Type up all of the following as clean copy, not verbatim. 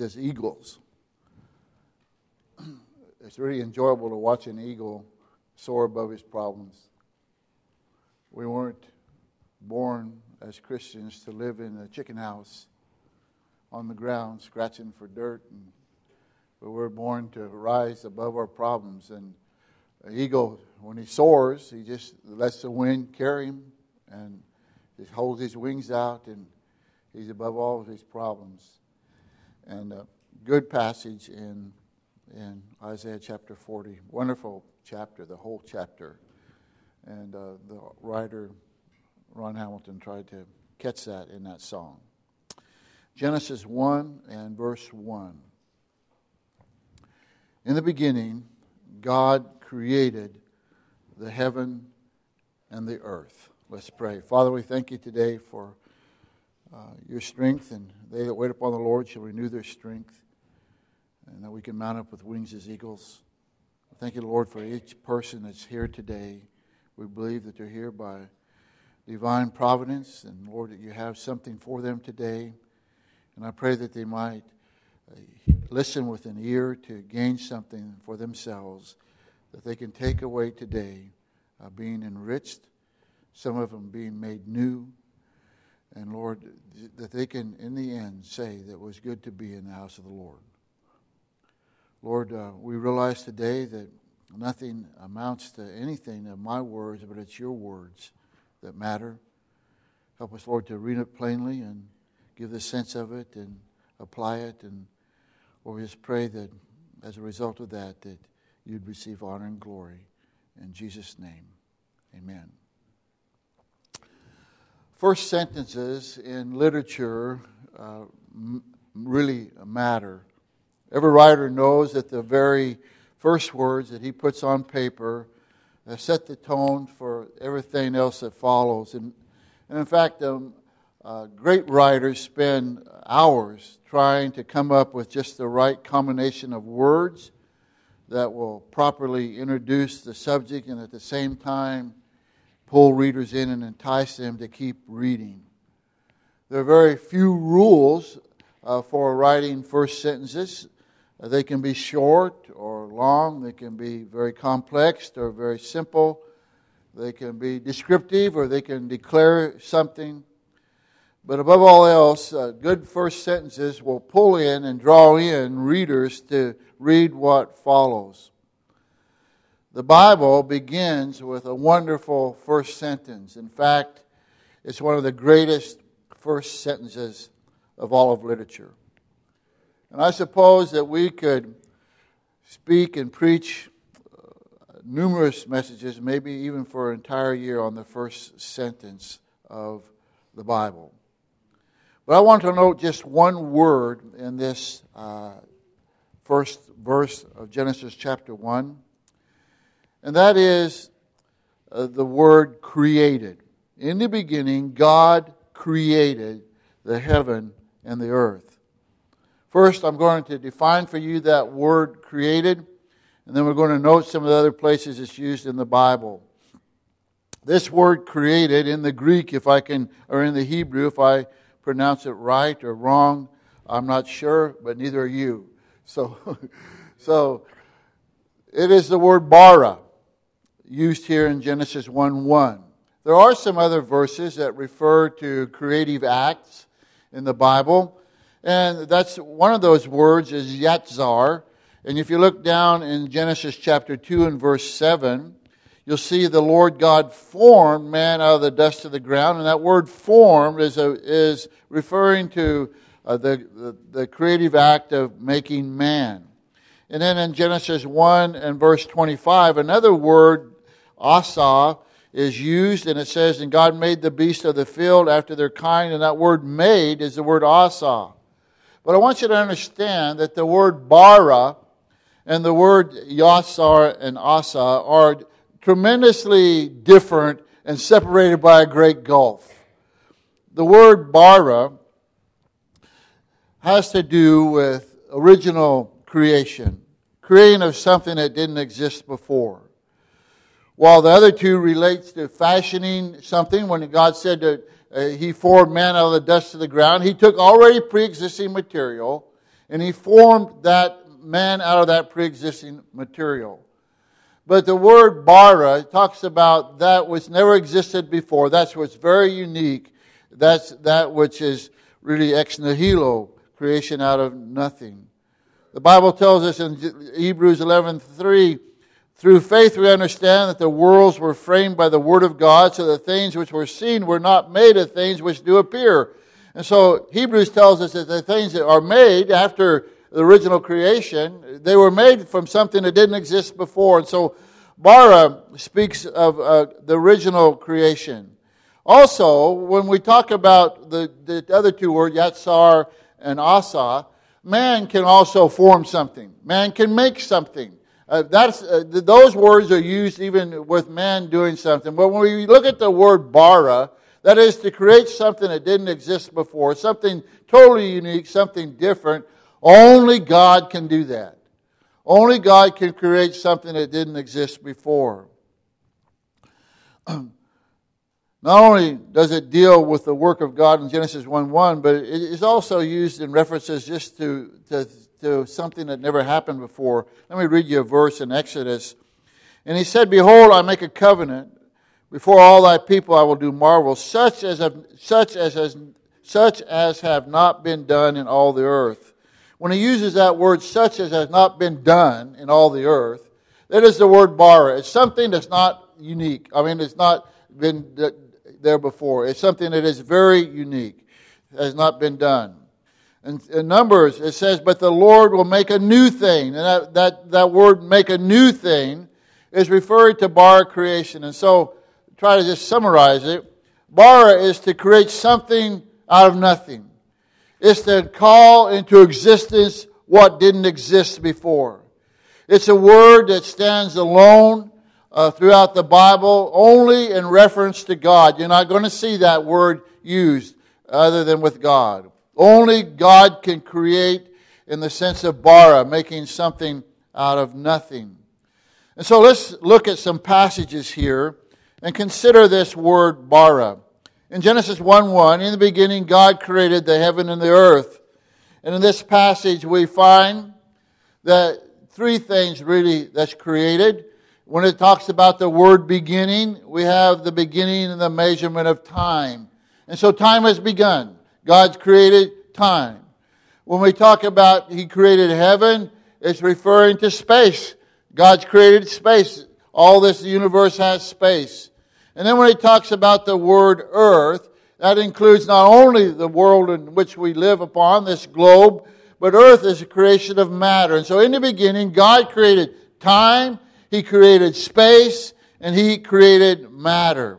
as eagles. It's really enjoyable to watch an eagle soar above his problems. We weren't born as Christians to live in a chicken house on the ground scratching for dirt, but we're born to rise above our problems. And an eagle, when he soars, he just lets the wind carry him and just holds his wings out, and he's above all of his problems. And a good passage in Isaiah chapter 40. Wonderful chapter, the whole chapter. And the writer, Ron Hamilton, tried to catch that in that song. Genesis 1 and verse 1. In the beginning, God created the heaven and the earth. Let's pray. Father, we thank you today for your strength, and they that wait upon the Lord shall renew their strength, and that we can mount up with wings as eagles. Thank you, Lord, for each person that's here today. We believe that they're here by divine providence, and Lord, that you have something for them today. And I pray that they might listen with an ear to gain something for themselves that they can take away today, being enriched, some of them being made new, and Lord, that they can in the end say that it was good to be in the house of the Lord. Lord, we realize today that nothing amounts to anything of my words, but it's your words that matter. Help us, Lord, to read it plainly and give the sense of it and apply it. And Lord, we just pray that as a result of that you'd receive honor and glory. In Jesus' name, amen. First sentences in literature really matter. Every writer knows that the very first words that he puts on paper set the tone for everything else that follows. And in fact, great writers spend hours trying to come up with just the right combination of words that will properly introduce the subject and at the same time pull readers in and entice them to keep reading. There are very few rules for writing first sentences. They can be short or long. They can be very complex or very simple. They can be descriptive or they can declare something. But above all else, good first sentences will pull in and draw in readers to read what follows. The Bible begins with a wonderful first sentence. In fact, it's one of the greatest first sentences of all of literature. And I suppose that we could speak and preach numerous messages, maybe even for an entire year, on the first sentence of the Bible. But I want to note just one word in this first verse of Genesis chapter 1, and that is the word created. In the beginning, God created the heaven and the earth. First, I'm going to define for you that word created, and then we're going to note some of the other places it's used in the Bible. This word created in the Greek, or in the Hebrew, if I pronounce it right or wrong, I'm not sure, but neither are you. So it is the word bara, used here in Genesis 1:1. There are some other verses that refer to creative acts in the Bible. And that's one of those words is yatzar. And if you look down in Genesis chapter 2 and verse 7, you'll see the Lord God formed man out of the dust of the ground. And that word formed is referring to the creative act of making man. And then in Genesis 1 and verse 25, another word, asa, is used. And it says, and God made the beasts of the field after their kind. And that word made is the word asa. But I want you to understand that the word bara and the word yasar and asa are tremendously different and separated by a great gulf. The word bara has to do with original creation, creating of something that didn't exist before. While the other two relates to fashioning something, when God said that He formed man out of the dust of the ground, He took already pre-existing material And He formed that man out of that pre-existing material. But the word bara talks about that which never existed before. That's what's very unique. That's that which is really ex nihilo, creation out of nothing. The Bible tells us in Hebrews 11:3, through faith we understand that the worlds were framed by the Word of God, so that things which were seen were not made of things which do appear. And so Hebrews tells us that the things that are made after the original creation, they were made from something that didn't exist before. And so bara speaks of the original creation. Also, when we talk about the other two words, yatsar and asa, man can also form something. Man can make something. Those words are used even with man doing something. But when we look at the word bara, that is to create something that didn't exist before, something totally unique, something different, only God can do that. Only God can create something that didn't exist before. Not only does it deal with the work of God in Genesis 1:1, but it is also used in references just to something that never happened before. Let me read you a verse in Exodus. And He said, behold, I make a covenant. Before all thy people I will do marvels, such as have not been done in all the earth. When He uses that word, such as has not been done in all the earth, that is the word bara. It's something that's not unique. I mean, it's not been there before. It's something that is very unique, has not been done. And in Numbers, it says, but the Lord will make a new thing. And that word, make a new thing, is referring to bara creation. And so, try to just summarize it. Bara is to create something out of nothing. It's to call into existence what didn't exist before. It's a word that stands alone throughout the Bible, only in reference to God. You're not going to see that word used other than with God. Only God can create in the sense of bara, making something out of nothing. And so let's look at some passages here and consider this word bara. In Genesis 1:1, in the beginning God created the heaven and the earth. And in this passage we find that three things really that's created. When it talks about the word beginning, we have the beginning and the measurement of time. And so time has begun. God's created time. When we talk about He created heaven, it's referring to space. God's created space. All this universe has space. And then when He talks about the word earth, that includes not only the world in which we live upon, this globe, but earth is a creation of matter. And so in the beginning, God created time, He created space, and He created matter.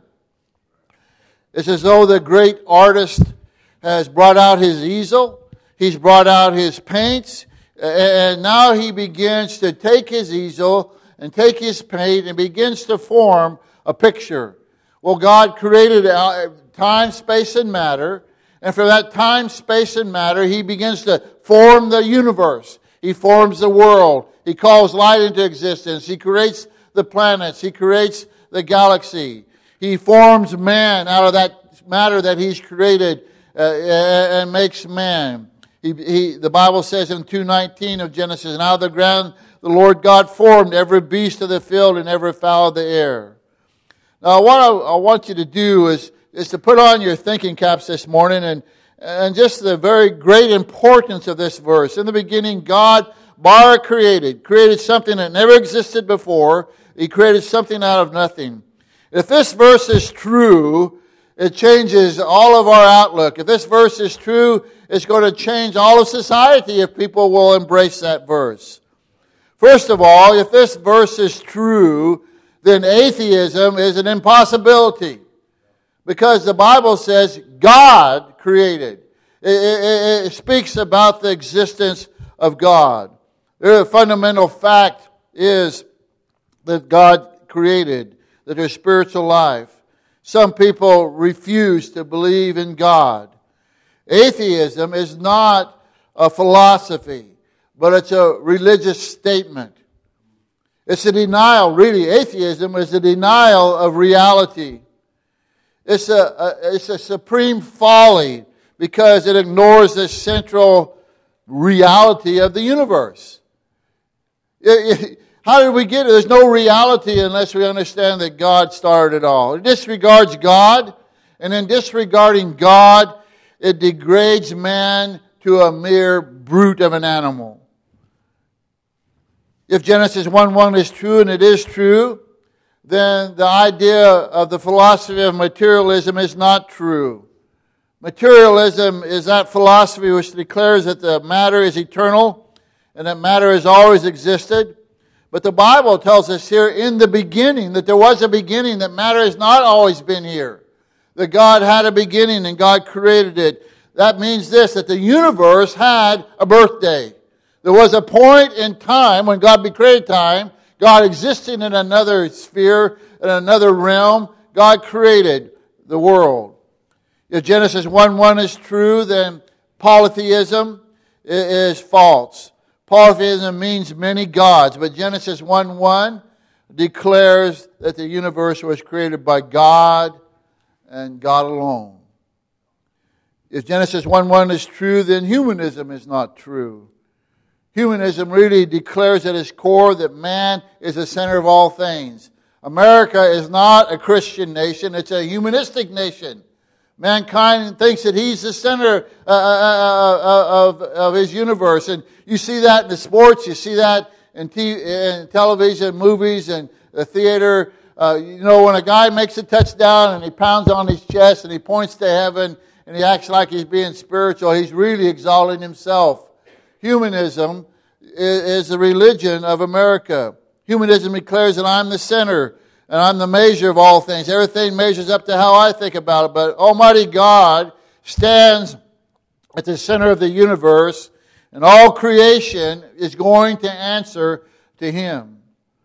It's as though the great artist has brought out his easel, he's brought out his paints, and now he begins to take his easel and take his paint and begins to form a picture. Well, God created time, space, and matter. And from that time, space, and matter, He begins to form the universe. He forms the world. He calls light into existence. He creates the planets. He creates the galaxy. He forms man out of that matter that He's created and makes man. The Bible says in 2:19 of Genesis, and out of the ground the Lord God formed every beast of the field and every fowl of the air. Now, what I want you to do is to put on your thinking caps this morning and just the very great importance of this verse. In the beginning, God, bara created something that never existed before. He created something out of nothing. If this verse is true, it changes all of our outlook. If this verse is true, it's going to change all of society if people will embrace that verse. First of all, if this verse is true, then atheism is an impossibility. Because the Bible says God created. It speaks about the existence of God. The fundamental fact is that God created, that there's spiritual life. Some people refuse to believe in God. Atheism is not a philosophy, but it's a religious statement. It's a denial, really. Atheism is a denial of reality. It's a supreme folly because it ignores the central reality of the universe. How did we get it? There's no reality unless we understand that God started it all. It disregards God, and in disregarding God, it degrades man to a mere brute of an animal. If Genesis 1:1 is true, and it is true, then the idea of the philosophy of materialism is not true. Materialism is that philosophy which declares that the matter is eternal and that matter has always existed. But the Bible tells us here in the beginning that there was a beginning, that matter has not always been here. That God had a beginning and God created it. That means this, that the universe had a birthday. There was a point in time when God created time, God existing in another sphere, in another realm, God created the world. If Genesis 1:1 is true, then polytheism is false. Polytheism means many gods, but Genesis 1:1 declares that the universe was created by God and God alone. If Genesis 1:1 is true, then humanism is not true. Humanism really declares at its core that man is the center of all things. America is not a Christian nation, it's a humanistic nation. Mankind thinks that he's the center of his universe. And you see that in the sports, you see that in television, movies, and the theater. When a guy makes a touchdown and he pounds on his chest and he points to heaven and he acts like he's being spiritual, he's really exalting himself. Humanism is the religion of America. Humanism declares that I'm the center and I'm the measure of all things. Everything measures up to how I think about it. But Almighty God stands at the center of the universe, and all creation is going to answer to Him.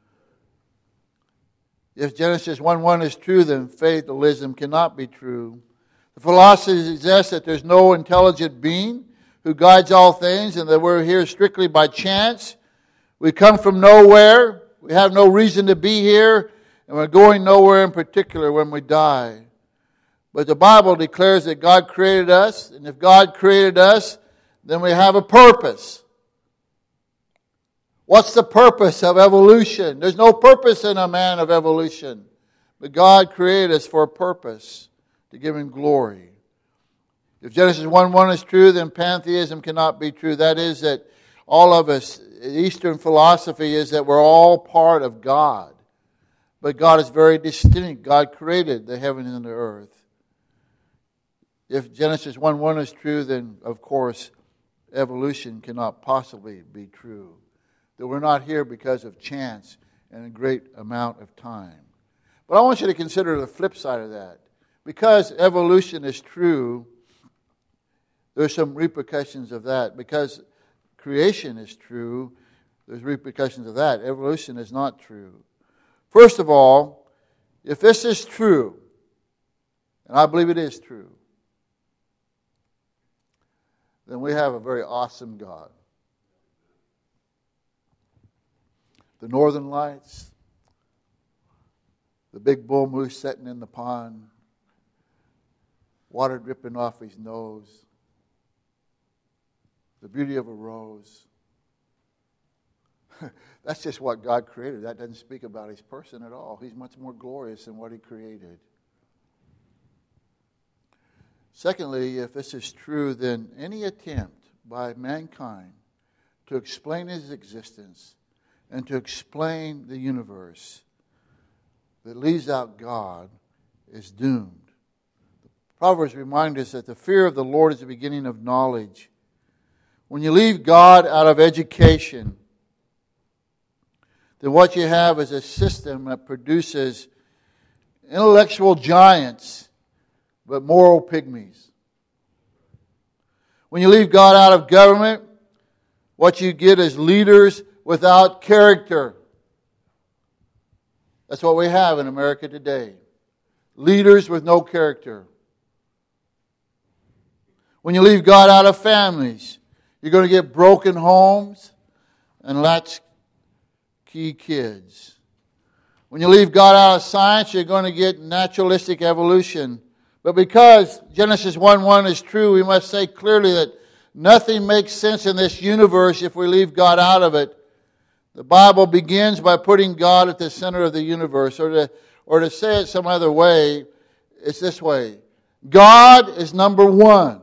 If Genesis 1:1 is true, then fatalism cannot be true. The philosophy suggests that there's no intelligent being who guides all things and that we're here strictly by chance. We come from nowhere. We have no reason to be here. And we're going nowhere in particular when we die. But the Bible declares that God created us. And if God created us, then we have a purpose. What's the purpose of evolution? There's no purpose in a man of evolution. But God created us for a purpose, to give Him glory. If Genesis 1:1 is true, then pantheism cannot be true. That is that all of us, Eastern philosophy is that we're all part of God. But God is very distinct. God created the heaven and the earth. If Genesis 1:1 is true, then of course evolution cannot possibly be true. That we're not here because of chance and a great amount of time. But I want you to consider the flip side of that. Because evolution is true, there's some repercussions of that. Because creation is true, there's repercussions of that. Evolution is not true. First of all, if this is true, and I believe it is true, then we have a very awesome God. The northern lights, the big bull moose sitting in the pond, water dripping off his nose, the beauty of a rose. That's just what God created. That doesn't speak about His person at all. He's much more glorious than what He created. Secondly, if this is true, then any attempt by mankind to explain His existence and to explain the universe that leaves out God is doomed. Proverbs remind us that the fear of the Lord is the beginning of knowledge. When you leave God out of education, then what you have is a system that produces intellectual giants, but moral pygmies. When you leave God out of government, what you get is leaders without character. That's what we have in America today. Leaders with no character. When you leave God out of families, you're going to get broken homes and latchkey kids. When you leave God out of science, you're going to get naturalistic evolution. But because Genesis 1:1 is true, we must say clearly that Nothing makes sense in this universe if we leave God out of it. The Bible begins by putting God at the center of the universe. Or to say it some other way, it's this way. God is number one.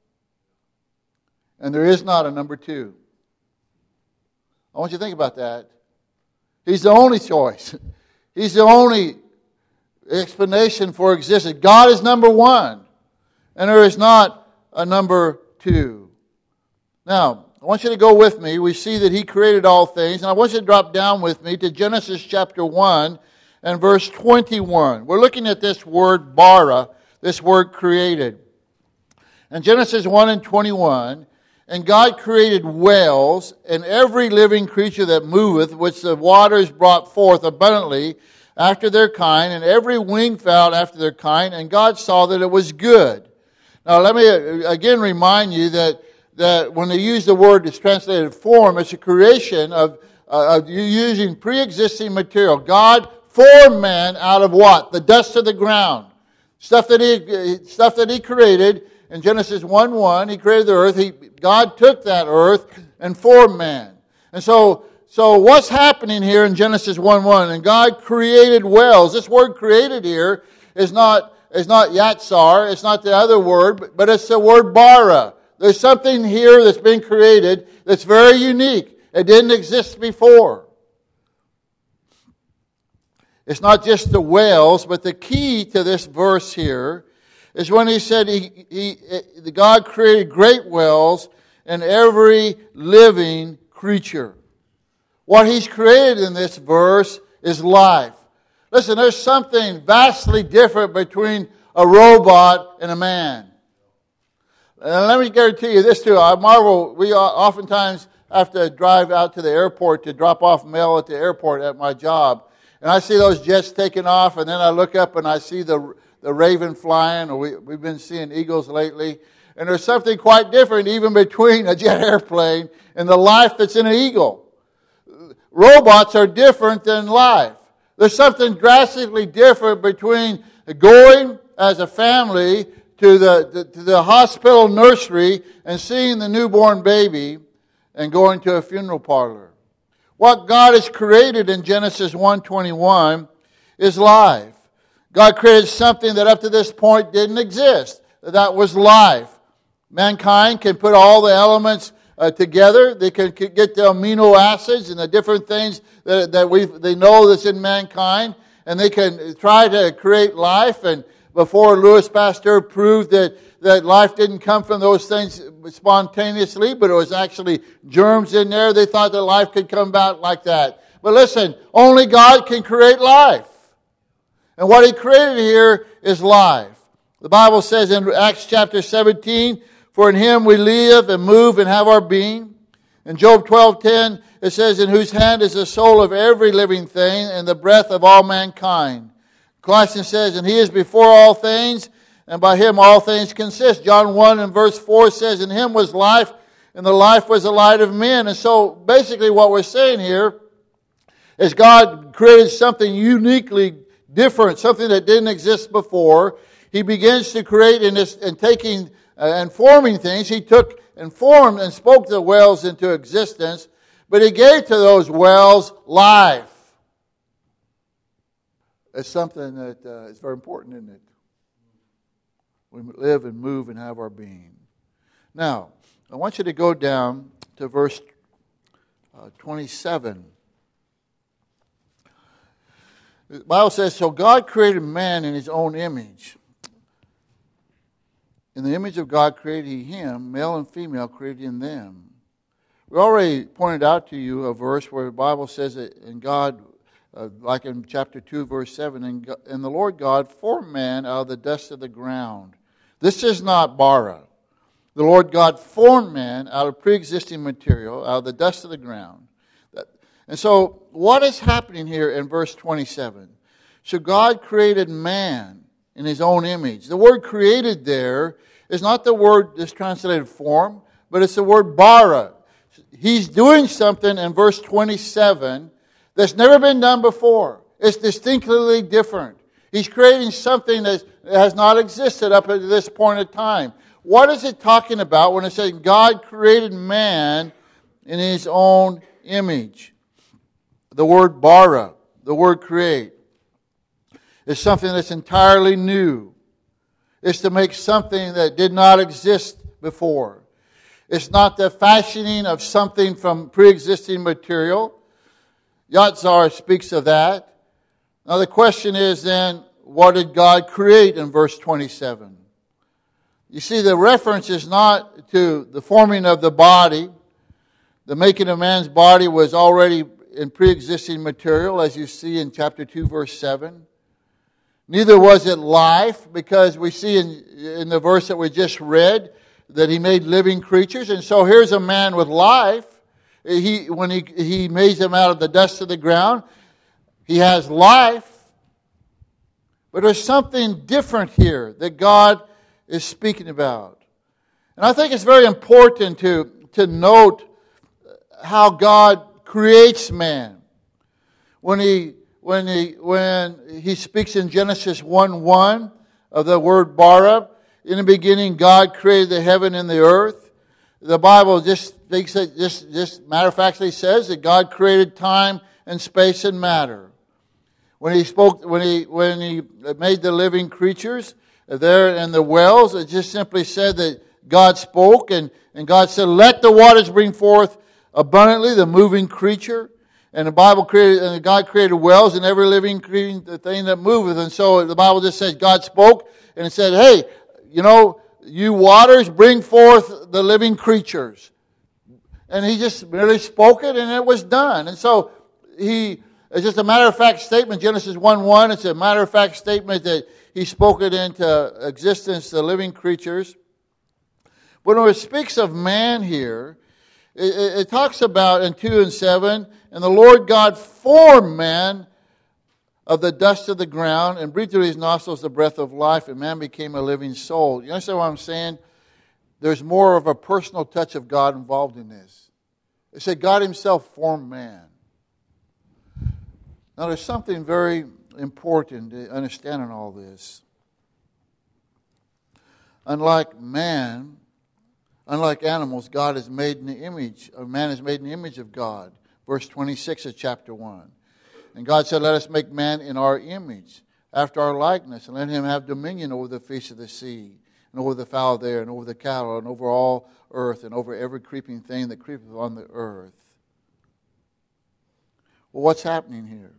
And there is not a number two. I want you to think about that. He's the only choice. He's the only explanation for existence. God is number one. And there is not a number two. Now, I want you to go with me. We see that He created all things. And I want you to drop down with me to Genesis chapter 1 and verse 21. We're looking at this word bara, this word created. In Genesis 1 and 21, and God created whales and every living creature that moveth, which the waters brought forth abundantly after their kind, and every winged fowl after their kind, and God saw that it was good. Now let me again remind you that when they use the word that's translated form, it's a creation of using pre-existing material. God formed man out of what? The dust of the ground. Stuff that he created. In Genesis 1:1, He created the earth. God took that earth and formed man. And so what's happening here in Genesis 1:1? And God created whales. This word created here is not yatsar. It's not the other word, but it's the word bara. There's something here that's been created that's very unique. It didn't exist before. It's not just the whales, but the key to this verse here is when He said God created great whales and every living creature. What He's created in this verse is life. Listen, there's something vastly different between a robot and a man. And let me guarantee you this too. I marvel, we oftentimes have to drive out to the airport to drop off mail at the airport at my job. And I see those jets taking off, and then I look up and I see the raven flying, or we've been seeing eagles lately. And there's something quite different even between a jet airplane and the life that's in an eagle. Robots are different than life. There's something drastically different between going as a family to the hospital nursery and seeing the newborn baby and going to a funeral parlor. What God has created in Genesis 1:21 is life. God created something that up to this point didn't exist. That was life. Mankind can put all the elements together. They can get the amino acids and the different things that they know that's in mankind, and they can try to create life. And before Louis Pasteur proved that life didn't come from those things spontaneously, but it was actually germs in there, they thought that life could come about like that. But listen, only God can create life. And what He created here is life. The Bible says in Acts chapter 17, for in Him we live and move and have our being. In Job 12:10, it says, in whose hand is the soul of every living thing and the breath of all mankind. Colossians says, and He is before all things, and by Him all things consist. John 1 and verse 4 says, in Him was life, and the life was the light of men. And so basically what we're saying here is God created something uniquely different, something that didn't exist before. He begins to create and taking and forming things. He took and formed and spoke the whales into existence, but He gave to those whales life. It's something that is very important, isn't it? We live and move and have our being. Now, I want you to go down to verse 27. The Bible says, so God created man in His own image. In the image of God created He him, male and female created in them. We already pointed out to you a verse where the Bible says that in God, like in chapter 2, verse 7, and the Lord God formed man out of the dust of the ground. This is not bara. The Lord God formed man out of pre-existing material, out of the dust of the ground. And so, what is happening here in verse 27? So God created man in His own image. The word created there is not the word that's translated form, but it's the word bara. He's doing something in verse 27 that's never been done before. It's distinctly different. He's creating something that has not existed up to this point in time. What is it talking about when it says God created man in His own image? The word bara, the word create, is something that's entirely new. It's to make something that did not exist before. It's not the fashioning of something from pre-existing material. Yatzar speaks of that. Now the question is then, what did God create in verse 27? You see, the reference is not to the forming of the body. The making of man's body was already in pre-existing material, as you see in chapter 2, verse 7. Neither was it life, because we see in the verse that we just read that He made living creatures. And so here's a man with life. When he made him out of the dust of the ground, he has life. But there's something different here that God is speaking about. And I think it's very important to note how God creates man. When he speaks in Genesis 1:1 of the word bara, in the beginning God created the heaven and the earth. The Bible just matter of factly says that God created time and space and matter. When he made the living creatures there in the wells, it just simply said that God spoke, and God said, "Let the waters bring forth abundantly the moving creature." And God created wells and every living thing that moveth. And so the Bible just says God spoke, and it said, "Hey, you waters, bring forth the living creatures." And He just merely spoke it, and it was done. And so it's just a matter-of-fact statement. Genesis 1:1, it's a matter-of-fact statement that He spoke it into existence, the living creatures. But when it speaks of man here, it talks about in 2 and 7, "And the Lord God formed man of the dust of the ground and breathed through his nostrils the breath of life, and man became a living soul." You understand what I'm saying? There's more of a personal touch of God involved in this. It said God Himself formed man. Now there's something very important to understand in all this. Unlike animals, God is made in the image of man, is made in the image of God. Verse 26 of chapter 1. And God said, "Let us make man in our image, after our likeness, and let him have dominion over the fish of the sea, and over the fowl there, and over the cattle, and over all earth, and over every creeping thing that creepeth on the earth." Well, what's happening here?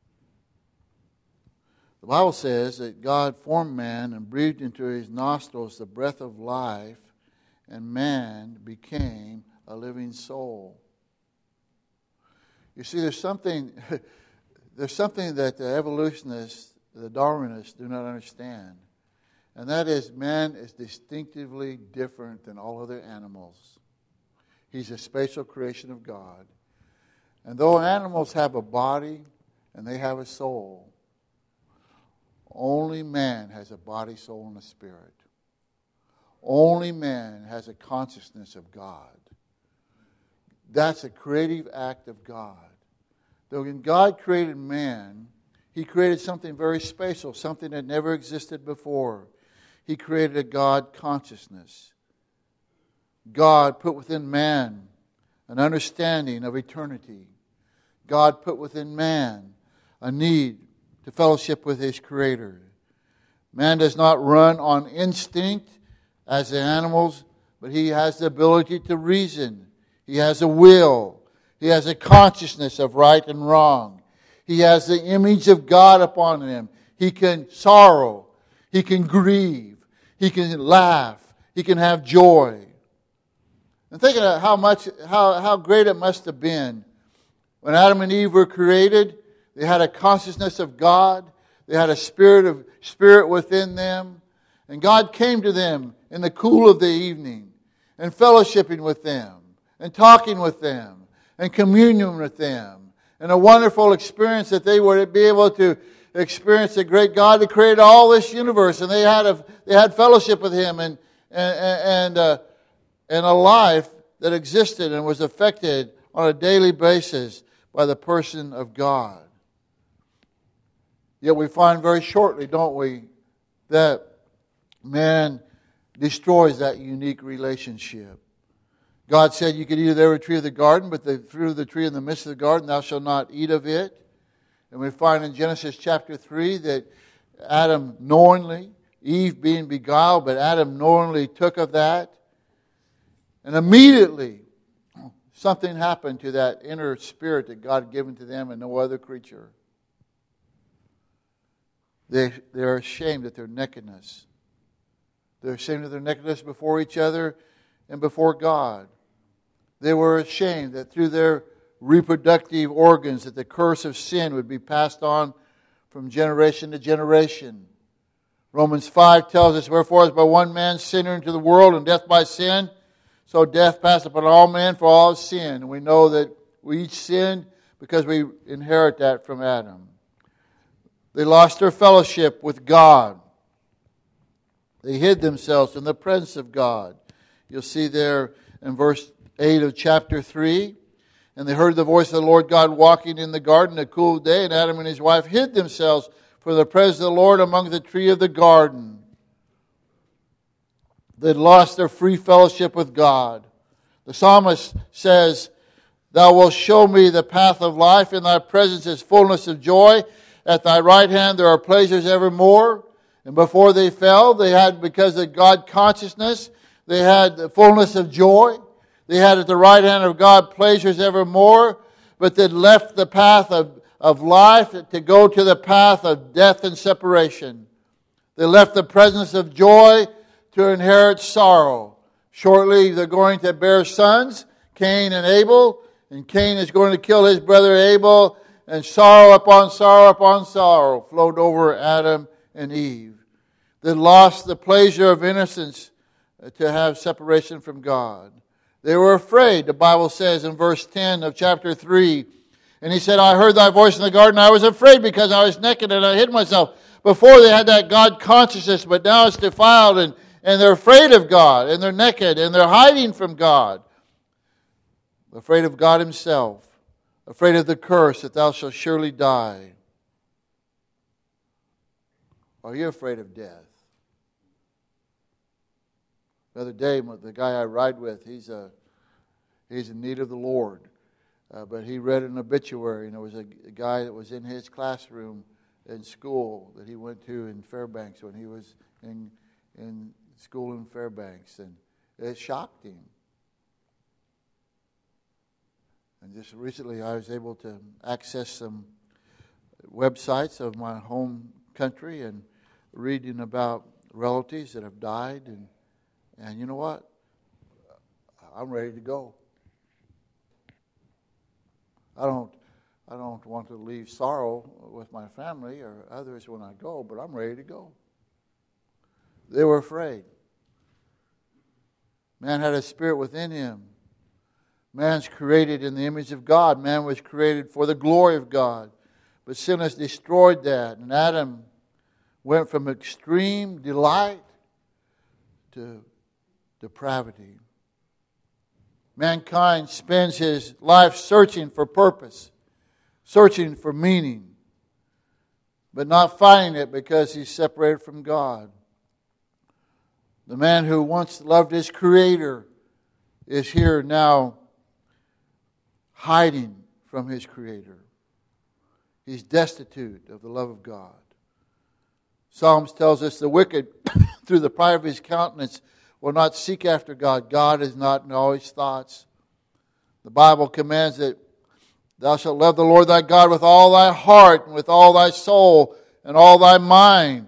The Bible says that God formed man and breathed into his nostrils the breath of life, and man became a living soul. You see, there's something that the evolutionists, the Darwinists, do not understand. And that is, man is distinctively different than all other animals. He's a special creation of God. And though animals have a body and they have a soul, only man has a body, soul, and a spirit. Only man has a consciousness of God. That's a creative act of God. Though when God created man, He created something very special, something that never existed before. He created a God consciousness. God put within man an understanding of eternity. God put within man a need to fellowship with his Creator. Man does not run on instinct as the animals, but he has the ability to reason. He has a will. He has a consciousness of right and wrong. He has the image of God upon him. He can sorrow. He can grieve. He can laugh. He can have joy. And think of how great it must have been when Adam and Eve were created. They had a consciousness of God. They had a spirit within them. And God came to them in the cool of the evening and fellowshipping with them and talking with them and communion with them. And a wonderful experience that they would be able to experience the great God that created all this universe. And they had fellowship with Him and a life that existed and was affected on a daily basis by the person of God. Yet we find very shortly, don't we, that man destroys that unique relationship. God said you could eat of every tree of the garden, but the fruit of the tree in the midst of the garden, thou shalt not eat of it. And we find in Genesis chapter 3 that Adam knowingly, Eve being beguiled, but Adam knowingly took of that. And immediately, something happened to that inner spirit that God had given to them and no other creature. They're ashamed of their nakedness. They're ashamed of their nakedness before each other and before God. They were ashamed that through their reproductive organs that the curse of sin would be passed on from generation to generation. Romans 5 tells us, wherefore as by one man sin into the world, and death by sin, so death passed upon all men, for all have sinned. And we know that we each sinned because we inherit that from Adam. They lost their fellowship with God. They hid themselves in the presence of God. You'll see there in verse 8 of chapter 3. And they heard the voice of the Lord God walking in the garden a cool day, and Adam and his wife hid themselves from the presence of the Lord among the tree of the garden. They'd lost their free fellowship with God. The psalmist says, Thou wilt show me the path of life. In thy presence is fullness of joy. At thy right hand there are pleasures evermore. And before they fell, they had, because of God consciousness, they had the fullness of joy. They had at the right hand of God pleasures evermore, but they left the path of life to go to the path of death and separation. They left the presence of joy to inherit sorrow. Shortly they're going to bear sons, Cain and Abel, and Cain is going to kill his brother Abel, and sorrow upon sorrow flowed over Adam and Eve. They lost the pleasure of innocence to have separation from God. They were afraid, the Bible says in verse 10 of chapter 3. And he said, I heard thy voice in the garden. I was afraid because I was naked and I hid myself. Before they had that God consciousness, but now it's defiled and they're afraid of God and they're naked and they're hiding from God. Afraid of God himself. Afraid of the curse that thou shalt surely die. Are you afraid of death? The other day, the guy I ride with, he's in need of the Lord. But he read an obituary, and there was a guy that was in his classroom in school that he went to in Fairbanks when he was in school in Fairbanks. And it shocked him. And just recently I was able to access some websites of my home country and reading about relatives that have died. And you know what? I'm ready to go. I don't want to leave sorrow with my family or others when I go, but I'm ready to go. They were afraid. Man had a spirit within him. Man's created in the image of God. Man was created for the glory of God. But sin has destroyed that. And Adam went from extreme delight to depravity. Mankind spends his life searching for purpose, searching for meaning, but not finding it because he's separated from God. The man who once loved his Creator is here now hiding from his Creator. He's destitute of the love of God. Psalms tells us the wicked, through the pride of his countenance, will not seek after God. God is not in all his thoughts. The Bible commands that thou shalt love the Lord thy God with all thy heart and with all thy soul and all thy mind.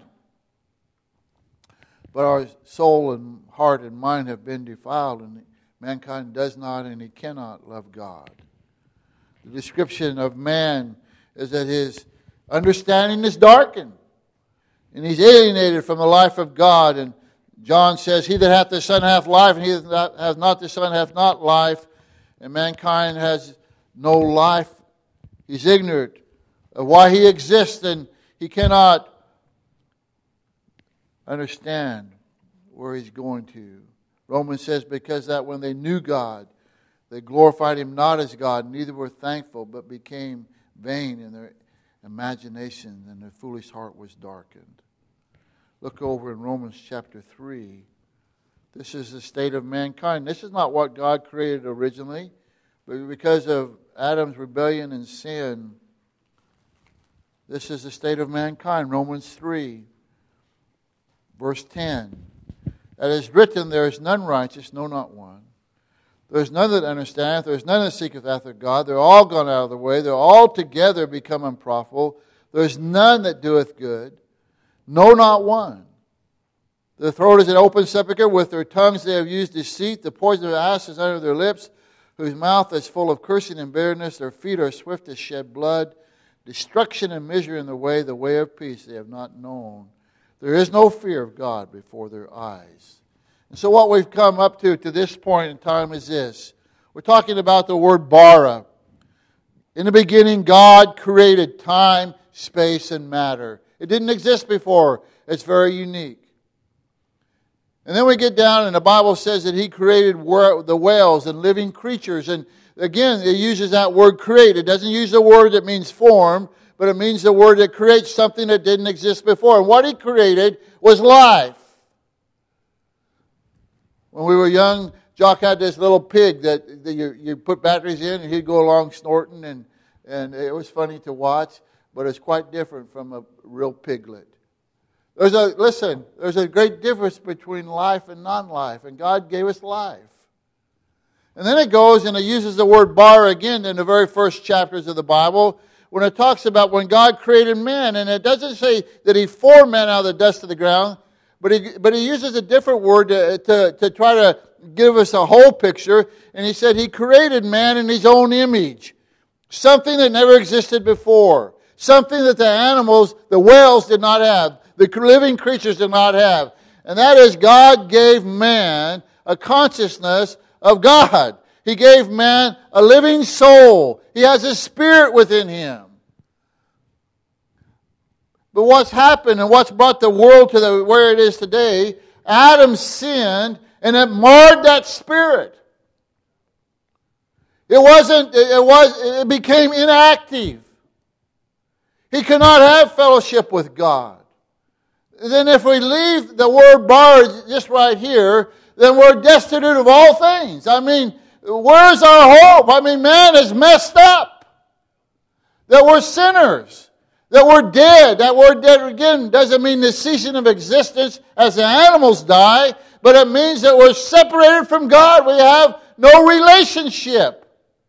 But our soul and heart and mind have been defiled, and mankind does not and he cannot love God. The description of man is that his understanding is darkened, and he's alienated from the life of God. And John says, he that hath the Son hath life, and he that hath not the Son hath not life. And mankind has no life. He's ignorant of why he exists, and he cannot understand where he's going to. Romans says, because that when they knew God, they glorified him not as God, neither were thankful, but became vain in their imagination, and their foolish heart was darkened. Look over in Romans chapter 3. This is the state of mankind. This is not what God created originally, but because of Adam's rebellion and sin, this is the state of mankind. Romans 3, verse 10. It is written, there is none righteous, no, not one. There is none that understandeth, there is none that seeketh after God. They're all gone out of the way. They're all together become unprofitable. There is none that doeth good, no, not one. Their throat is an open sepulchre. With their tongues they have used deceit. The poison of asps is under their lips, whose mouth is full of cursing and bitterness. Their feet are swift to shed blood. Destruction and misery in the way of peace they have not known. There is no fear of God before their eyes. And so what we've come up to this point in time is this. We're talking about the word bara. In the beginning, God created time, space, and matter. It didn't exist before. It's very unique. And then we get down and the Bible says that He created the whales and living creatures. And again, it uses that word create. It doesn't use the word that means form, but it means the word that creates something that didn't exist before. And what He created was life. When we were young, Jock had this little pig that you put batteries in and he'd go along snorting, and it was funny to watch, but it's quite different from a real piglet. There's a great difference between life and non-life, and God gave us life. And then it goes and it uses the word bara again in the very first chapters of the Bible when it talks about when God created man, and it doesn't say that He formed man out of the dust of the ground, but he uses a different word to try to give us a whole picture, and He said He created man in His own image, something that never existed before, something that the animals, the whales did not have. The living creatures did not have. And that is, God gave man a consciousness of God. He gave man a living soul. He has a spirit within him. But what's happened and what's brought the world to where it is today, Adam sinned and it marred that spirit. It became inactive. He could not have fellowship with God. Then if we leave the word bara just right here, then we're destitute of all things. I mean, where's our hope? I mean, man is messed up. That we're sinners. That we're dead. That word dead, again, doesn't mean the ceasing of existence as the animals die, but it means that we're separated from God. We have no relationship.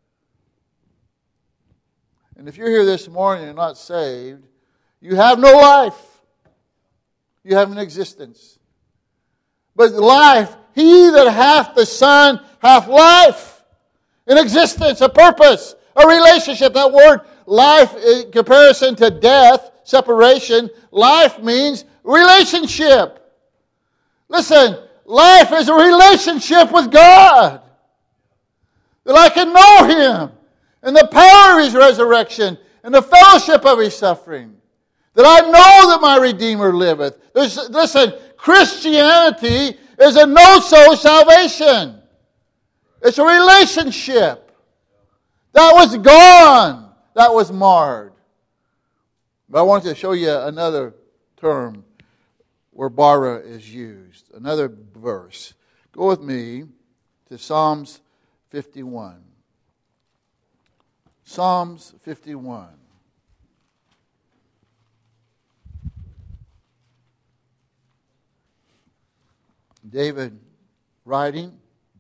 And if you're here this morning and you're not saved, you have no life. You have an existence. But life, He that hath the Son hath life, an existence, a purpose, a relationship. That word life, in comparison to death, separation, life means relationship. Listen, life is a relationship with God. That I can know Him and the power of His resurrection and the fellowship of His suffering. That I know that my Redeemer liveth. Listen, Christianity is a no-so salvation. It's a relationship. That was gone. That was marred. But I want to show you another term where bara is used. Another verse. Go with me to Psalms 51. Psalms 51. David writing,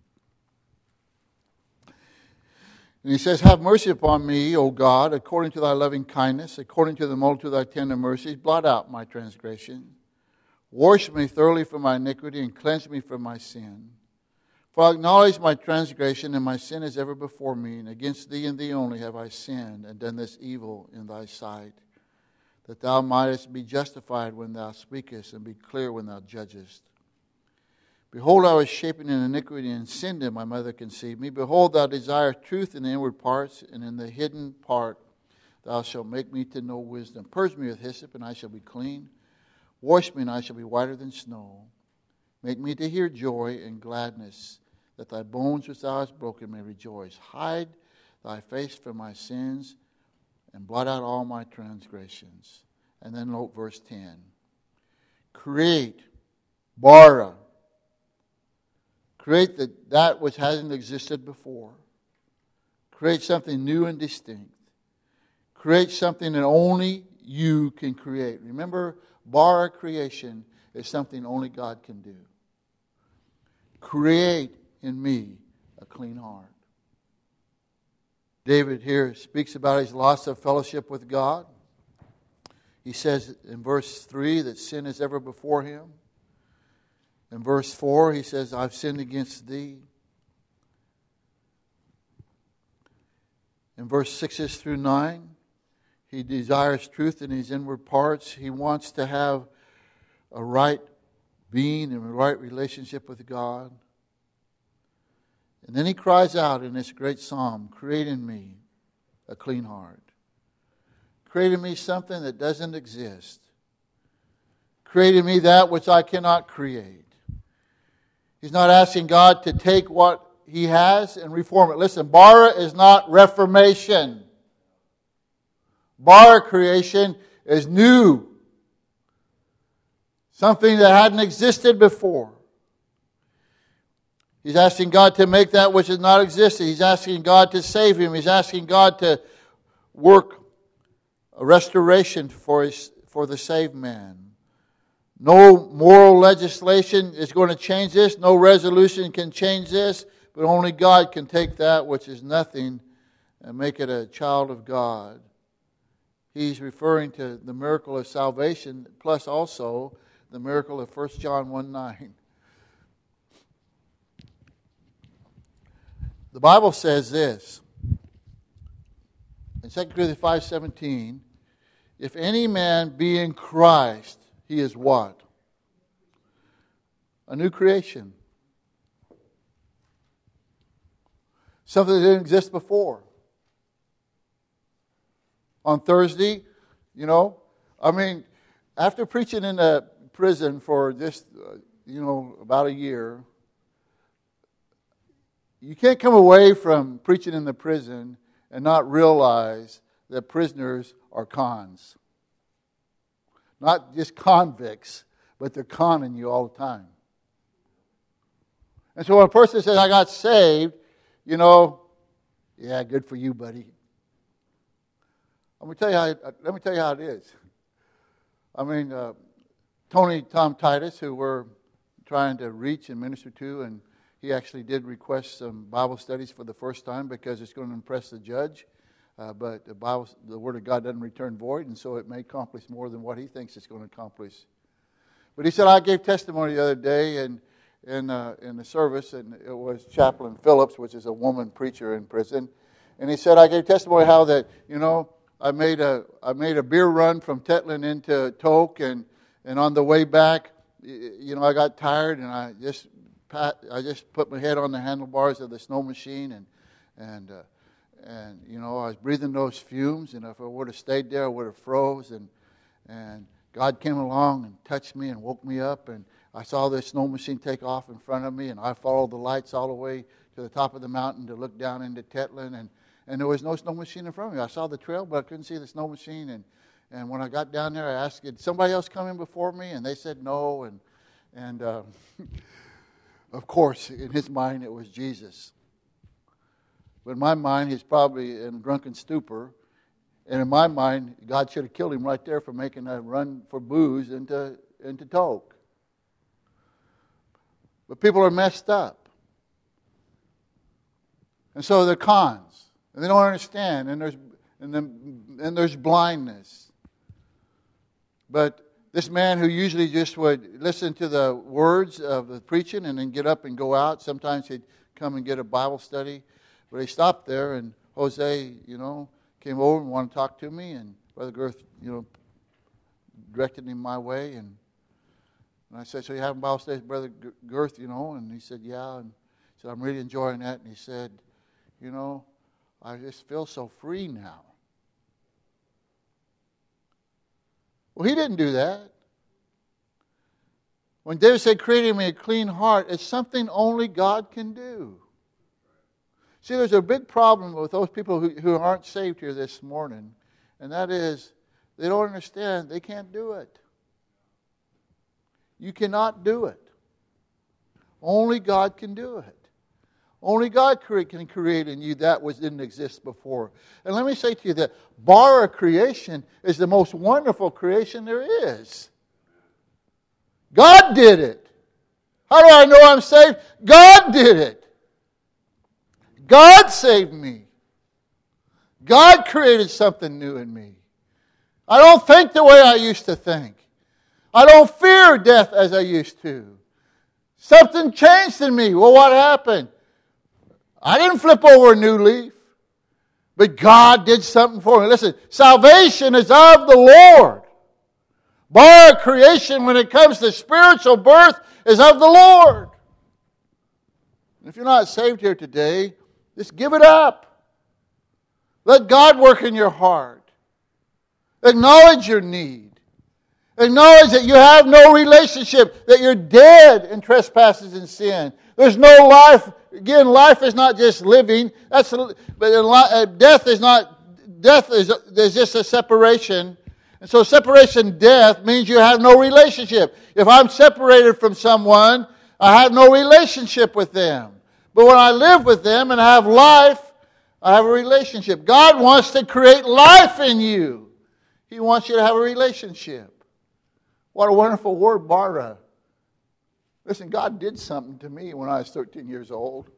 and he says, "Have mercy upon me, O God, according to thy loving kindness, according to the multitude of thy tender mercies. Blot out my transgression. Wash me thoroughly from my iniquity, and cleanse me from my sin. For I acknowledge my transgression, and my sin is ever before me, and against thee and thee only have I sinned, and done this evil in thy sight, that thou mightest be justified when thou speakest, and be clear when thou judgest. Behold, I was shapen in iniquity, and sin did my mother conceive me. Behold, thou desirest truth in the inward parts, and in the hidden part thou shalt make me to know wisdom. Purge me with hyssop, and I shall be clean. Wash me, and I shall be whiter than snow. Make me to hear joy and gladness, that thy bones which thou hast broken may rejoice. Hide thy face from my sins, and blot out all my transgressions." And then note verse 10. Create, bara, Create that which hasn't existed before. Create something new and distinct. Create something that only you can create. Remember, bara creation is something only God can do. Create in me a clean heart. David here speaks about his loss of fellowship with God. He says in verse 3 that sin is ever before him. In verse 4, he says, I've sinned against thee. In verse 6 through 9, he desires truth in his inward parts. He wants to have a right being and a right relationship with God. And then he cries out in this great psalm, create in me a clean heart. Create in me something that doesn't exist. Create in me that which I cannot create. He's not asking God to take what he has and reform it. Listen, bara is not reformation. Bara creation is new. Something that hadn't existed before. He's asking God to make that which has not existed. He's asking God to save him. He's asking God to work a restoration for the saved man. No moral legislation is going to change this. No resolution can change this. But only God can take that which is nothing and make it a child of God. He's referring to the miracle of salvation, plus also the miracle of 1 John 1:9. The Bible says this, in 2 Corinthians 5:17, if any man be in Christ, he is what? A new creation. Something that didn't exist before. On Thursday, after preaching in a prison for just, about a year, you can't come away from preaching in the prison and not realize that prisoners are cons. Not just convicts, but they're conning you all the time. And so when a person says, I got saved, yeah, good for you, buddy. Let me tell you how it is. Tom Titus, who we're trying to reach and minister to, and he actually did request some Bible studies for the first time because it's going to impress the judge. But the Word of God doesn't return void, and so it may accomplish more than what he thinks it's going to accomplish. But he said, I gave testimony the other day in the service, and it was Chaplain Phillips, which is a woman preacher in prison. And he said, I gave testimony how that, I made a beer run from Tetlin into Tok, and on the way back, I got tired, and I just put my head on the handlebars of the snow machine, and I was breathing those fumes, and if I would have stayed there, I would have froze, and God came along and touched me and woke me up, and I saw this snow machine take off in front of me, and I followed the lights all the way to the top of the mountain to look down into Tetlin, and there was no snow machine in front of me. I saw the trail, but I couldn't see the snow machine, and when I got down there, I asked, did somebody else come in before me? And they said no, and of course, in his mind, it was Jesus. But in my mind, he's probably in a drunken stupor. And in my mind, God should have killed him right there for making a run for booze into Tok. But people are messed up. And so they're cons. And they don't understand. And there's blindness. But this man who usually just would listen to the words of the preaching and then get up and go out. Sometimes he'd come and get a Bible study. But he stopped there, and Jose, came over and wanted to talk to me. And Brother Girth, directed him my way. And I said, so you having Bible studies, Brother Girth, And he said, yeah. And I said, I'm really enjoying that. And he said, I just feel so free now. Well, he didn't do that. When David said, creating me a clean heart, it's something only God can do. See, there's a big problem with those people who aren't saved here this morning, and that is they don't understand they can't do it. You cannot do it. Only God can do it. Only God can create in you that which didn't exist before. And let me say to you that bara creation is the most wonderful creation there is. God did it. How do I know I'm saved? God did it. God saved me. God created something new in me. I don't think the way I used to think. I don't fear death as I used to. Something changed in me. Well, what happened? I didn't flip over a new leaf. But God did something for me. Listen, salvation is of the Lord. Bara creation, when it comes to spiritual birth, is of the Lord. If you're not saved here today, just give it up. Let God work in your heart. Acknowledge your need. Acknowledge that you have no relationship, that you're dead in trespasses and sin. There's no life. Again, life is not just living. Death is not. There's just a separation. And so separation, death, means you have no relationship. If I'm separated from someone, I have no relationship with them. But when I live with them and have life, I have a relationship. God wants to create life in you. He wants you to have a relationship. What a wonderful word, bara. Listen, God did something to me when I was 13 years old.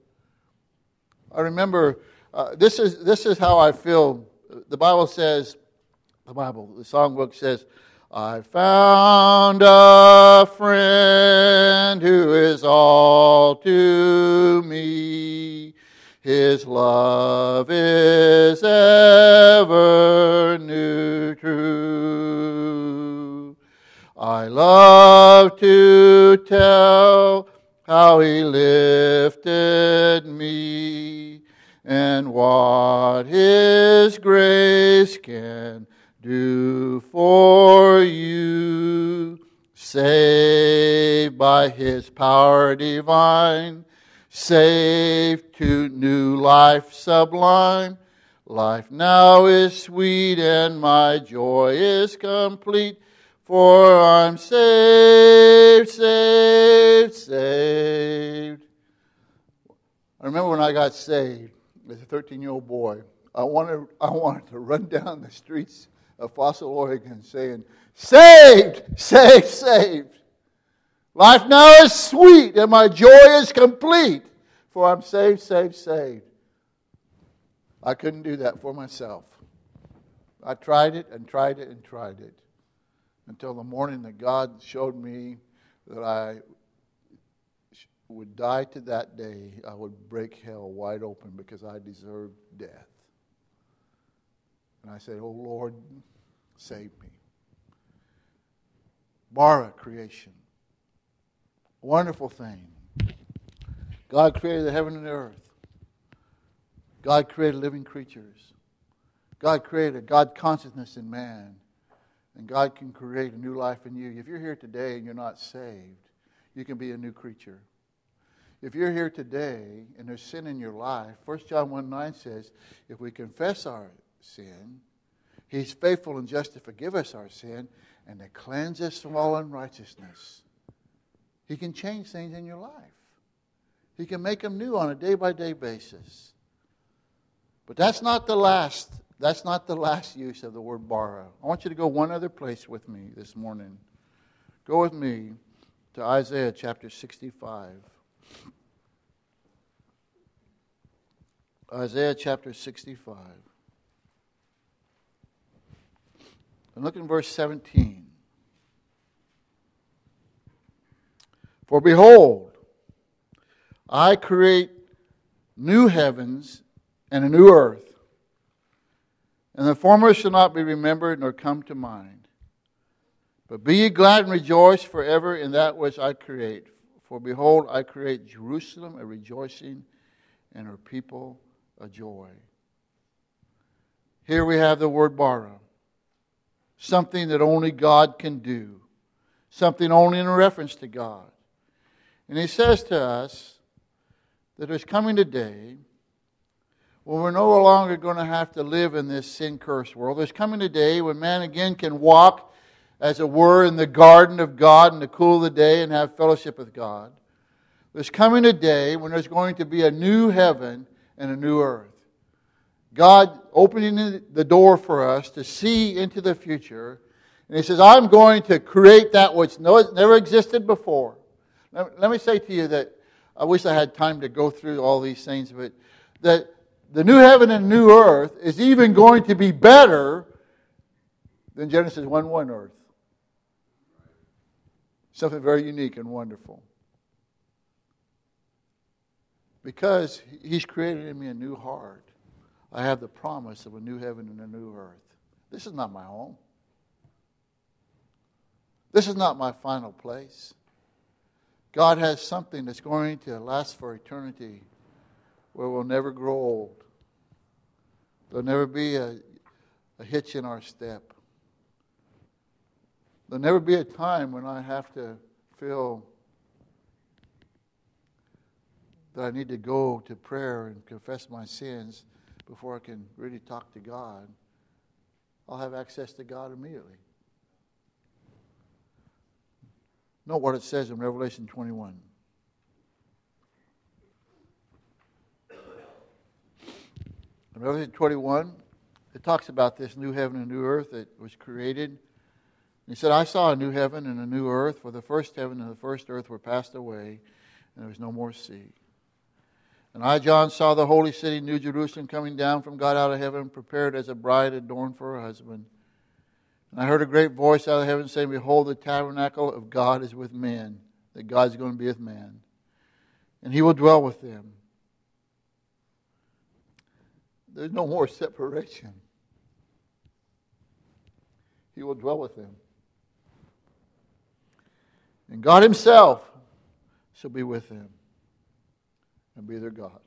I remember, this is how I feel. The Bible says, the songbook says, I found a friend who is all to me. His love is ever new true. I love to tell how He lifted me and what His grace can do for you. Saved by His power divine, saved to new life sublime. Life now is sweet and my joy is complete. For I'm saved, saved, saved. I remember when I got saved as a 13-year-old boy, I wanted to run down the streets of Fossil, Oregon saying, saved, saved, saved. Life now is sweet and my joy is complete. For I'm saved, saved, saved. I couldn't do that for myself. I tried it and tried it and tried it. Until the morning that God showed me that I would die to that day, I would break hell wide open because I deserved death. And I said, oh Lord, save me. Bara creation. Wonderful thing. God created the heaven and the earth. God created living creatures. God created God consciousness in man. And God can create a new life in you. If you're here today and you're not saved, you can be a new creature. If you're here today and there's sin in your life, 1 John 1:9 says, if we confess our sin, He's faithful and just to forgive us our sin and to cleanse us from all unrighteousness. He can change things in your life. He can make them new on a day-by-day basis. But that's not the last use of the word bara. I want you to go one other place with me this morning. Go with me to Isaiah chapter 65. Isaiah chapter 65. And look in verse 17. For behold, I create new heavens and a new earth. And the former shall not be remembered nor come to mind. But be ye glad and rejoice forever in that which I create. For behold, I create Jerusalem a rejoicing and her people a joy. Here we have the word bara. Something that only God can do. Something only in reference to God. And He says to us that there's coming a day when we're no longer going to have to live in this sin-cursed world. There's coming a day when man again can walk, as it were, in the garden of God in the cool of the day and have fellowship with God. There's coming a day when there's going to be a new heaven and a new earth. God opening the door for us to see into the future. And He says, I'm going to create that which never existed before. Let me say to you that I wish I had time to go through all these things, but that the new heaven and new earth is even going to be better than Genesis 1:1 earth. Something very unique and wonderful. Because He's created in me a new heart, I have the promise of a new heaven and a new earth. This is not my home. This is not my final place. God has something that's going to last for eternity, where we'll never grow old. There'll never be a hitch in our step. There'll never be a time when I have to feel that I need to go to prayer and confess my sins before I can really talk to God. I'll have access to God immediately. Note what it says in Revelation 21. In Revelation 21, it talks about this new heaven and new earth that was created. He said, I saw a new heaven and a new earth, for the first heaven and the first earth were passed away, and there was no more sea. And I, John, saw the holy city, New Jerusalem, coming down from God out of heaven, prepared as a bride adorned for her husband. And I heard a great voice out of heaven saying, Behold, the tabernacle of God is with men, that God's going to be with man. And He will dwell with them. There's no more separation. He will dwell with them. And God Himself shall be with them and be their God.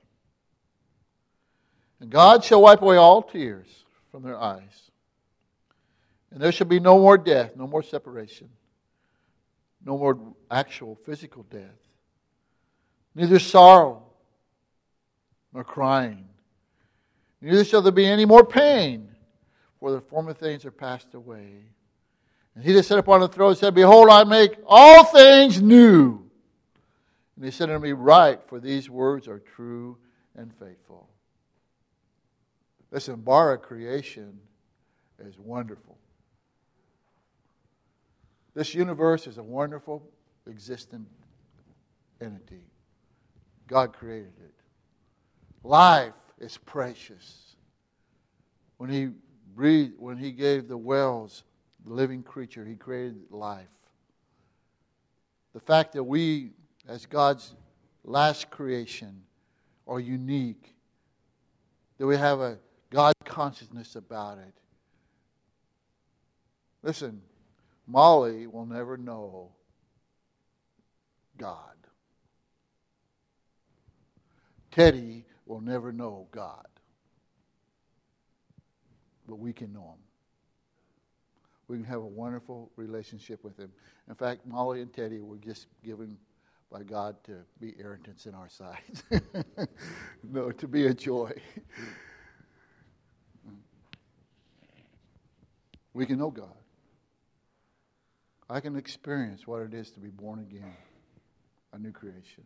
And God shall wipe away all tears from their eyes. And there shall be no more death, no more separation, no more actual physical death, neither sorrow nor crying. Neither shall there be any more pain, for the former things are passed away. And He that sat upon the throne said, Behold, I make all things new. And He said unto me, Write, for these words are true and faithful. Listen, bara creation is wonderful. This universe is a wonderful, existent entity. God created it. Life is precious. When He breathed, when He gave the whales, the living creature, He created life. The fact that we, as God's last creation, are unique, that we have a God consciousness about it. Listen, Molly will never know God. Teddy will never know God. But we can know Him. We can have a wonderful relationship with Him. In fact, Molly and Teddy were just given by God to be irritants in our sight. No, to be a joy. We can know God. I can experience what it is to be born again, a new creation.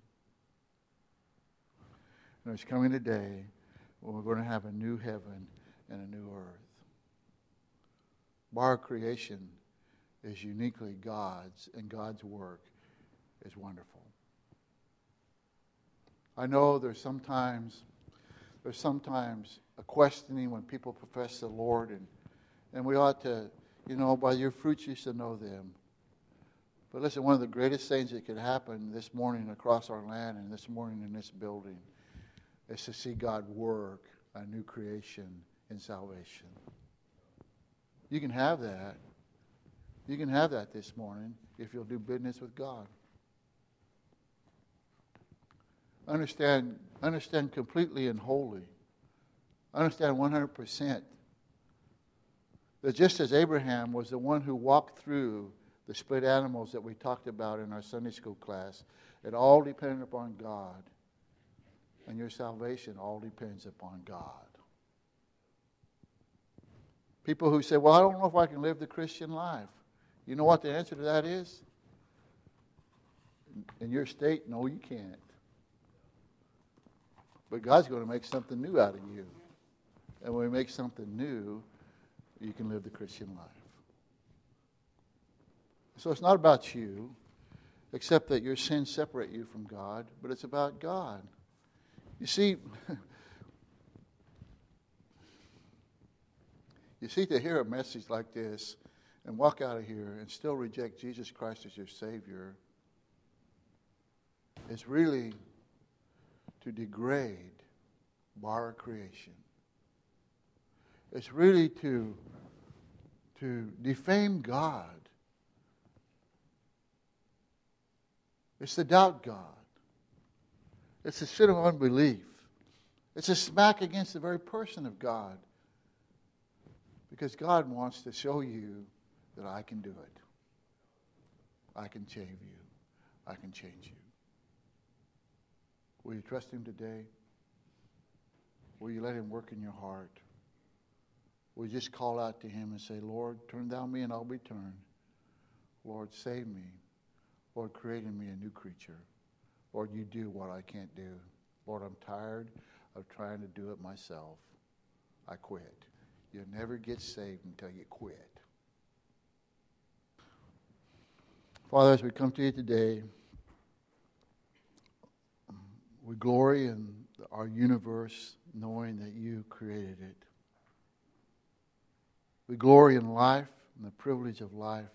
And there's coming a day when we're going to have a new heaven and a new earth. Our creation is uniquely God's, and God's work is wonderful. I know there's sometimes a questioning when people profess the Lord, and we ought to, by your fruits you should know them. But listen, one of the greatest things that could happen this morning across our land and this morning in this building is to see God work a new creation in salvation. You can have that. You can have that this morning if you'll do business with God. Understand completely and wholly. Understand 100% that just as Abraham was the one who walked through the split animals that we talked about in our Sunday school class, it all depended upon God. And your salvation all depends upon God. People who say, well, I don't know if I can live the Christian life. You know what the answer to that is? In your state, no, you can't. But God's going to make something new out of you. And when He makes something new, you can live the Christian life. So it's not about you, except that your sins separate you from God, but it's about God. You see, to hear a message like this and walk out of here and still reject Jesus Christ as your Savior is really to degrade our creation. It's really to defame God. It's to doubt God. It's a sin of unbelief. It's a smack against the very person of God. Because God wants to show you that I can do it. I can save you. I can change you. Will you trust Him today? Will you let Him work in your heart? Will you just call out to Him and say, Lord, turn thou me and I'll be turned. Lord, save me. Lord, create in me a new creature. Lord, you do what I can't do. Lord, I'm tired of trying to do it myself. I quit. You'll never get saved until you quit. Father, as we come to you today, we glory in our universe knowing that you created it. We glory in life and the privilege of life,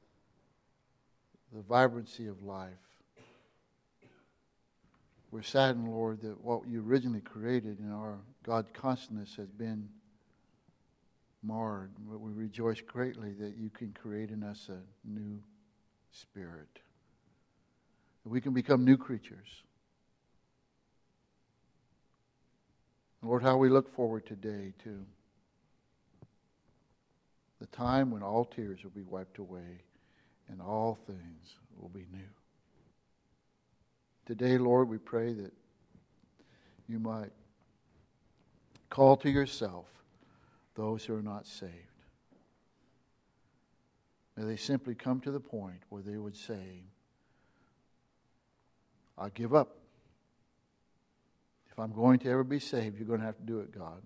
the vibrancy of life. We're saddened, Lord, that what you originally created in our God consciousness has been marred. But we rejoice greatly that you can create in us a new spirit. That we can become new creatures. Lord, how we look forward today to the time when all tears will be wiped away and all things will be new. Today, Lord, we pray that you might call to yourself those who are not saved. May they simply come to the point where they would say, I give up. If I'm going to ever be saved, you're going to have to do it, God.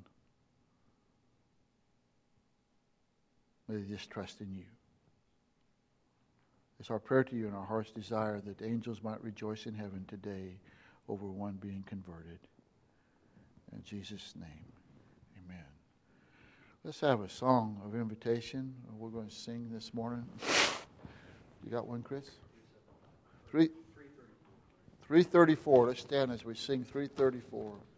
May they just trust in you. It's our prayer to you and our heart's desire that the angels might rejoice in heaven today over one being converted. In Jesus' name, amen. Let's have a song of invitation. We're going to sing this morning. You got one, Chris? 334. Let's stand as we sing 334.